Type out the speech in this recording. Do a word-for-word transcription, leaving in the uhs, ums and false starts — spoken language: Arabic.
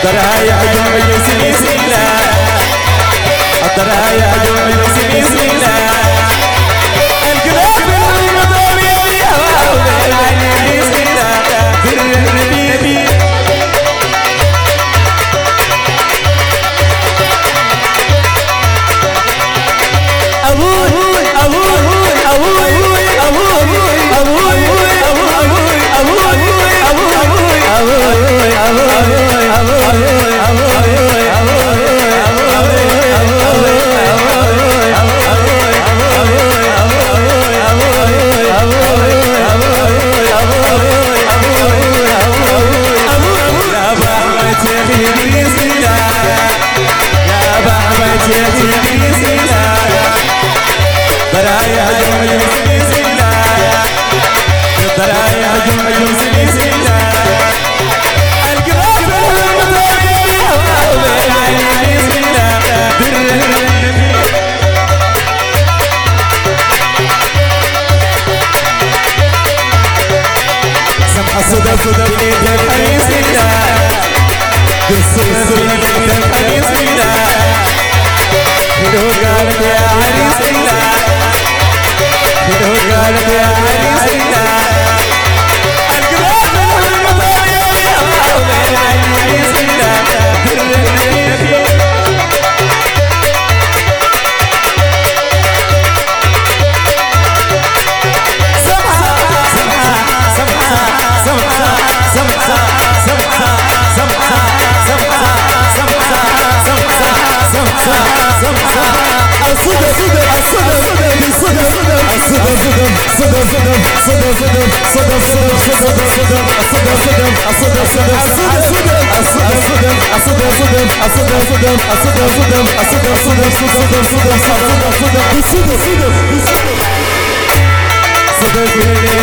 درايا جمل سلسلة درايا جمل سلسلة القلب المضوي والعين سلسلة بالنبي أبوي أبوي أبوي أبوي أبوي برايا جمل سلسلة برايا جمل سلسلة القلب المضوي والعين سلسلة بالنبي سمح صدف بنيت الحريسلة قصص بنيت الحريسلة كله قالت يا عريسلة كله قالت يا عريسلة القلب المضوي والعين سلسلة بالنبي صدق